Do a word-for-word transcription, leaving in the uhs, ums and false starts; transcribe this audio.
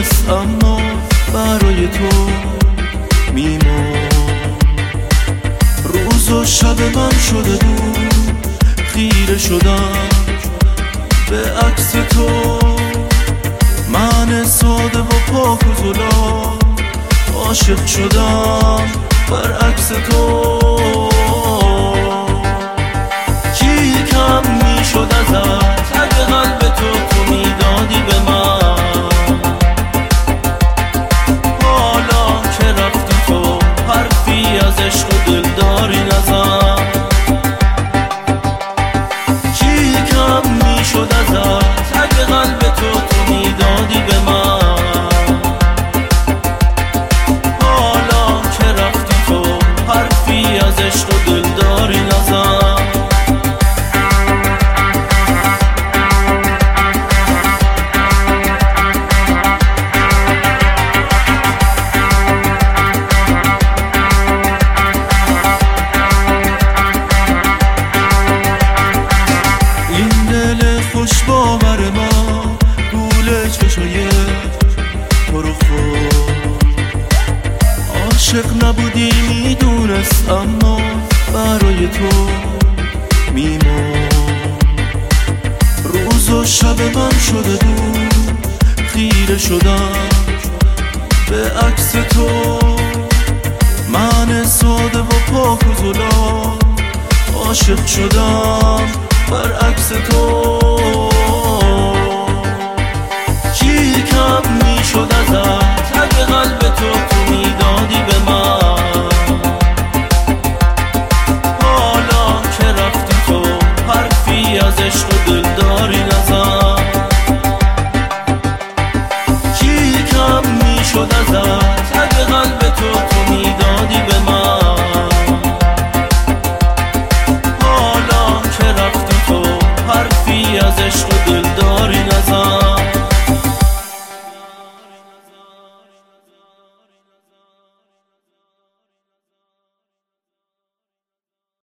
میدونست اما برای تو میمون. روز و شب من شده بود، خیره شدم به عکس تو. من ساده و پاک و زلال عاشق شدم برعکس تو. چی کم میشد ازت اگه قلب تو تو میدادی به من؟ حالا که رفتی تو حرفی از عشق و دلداری نزن. چی کم میشد ازت اگه قلب تو تو میدادی به من؟ حالا که رفتی تو حرفی از عشق و دلداری نزن. خوش باور من گوله چشای تو رو خود عاشق نبودی میدونست اما برای تو میمون. روز و شب من شده بود، خیره شدم به عکس تو. من ساده و پاک و زلال عاشق شدم برعکس تو.